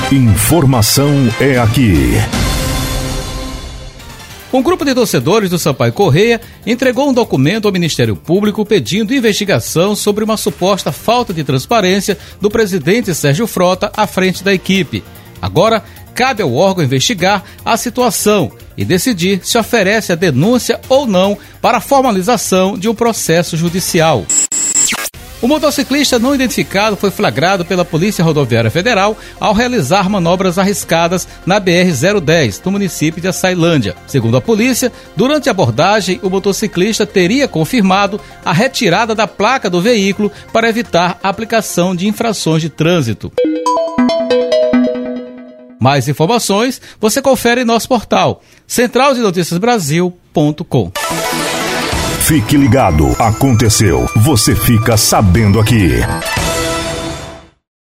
Informação é aqui. Um grupo de torcedores do Sampaio Corrêa entregou um documento ao Ministério Público pedindo investigação sobre uma suposta falta de transparência do presidente Sérgio Frota à frente da equipe. Agora, cabe ao órgão investigar a situação e decidir se oferece a denúncia ou não para a formalização de um processo judicial. O motociclista não identificado foi flagrado pela Polícia Rodoviária Federal ao realizar manobras arriscadas na BR-010, no município de Açailândia. Segundo a polícia, durante a abordagem, o motociclista teria confirmado a retirada da placa do veículo para evitar a aplicação de infrações de trânsito. Mais informações você confere em nosso portal centraldenoticiasbrasil.com. Fique ligado, aconteceu, você fica sabendo aqui.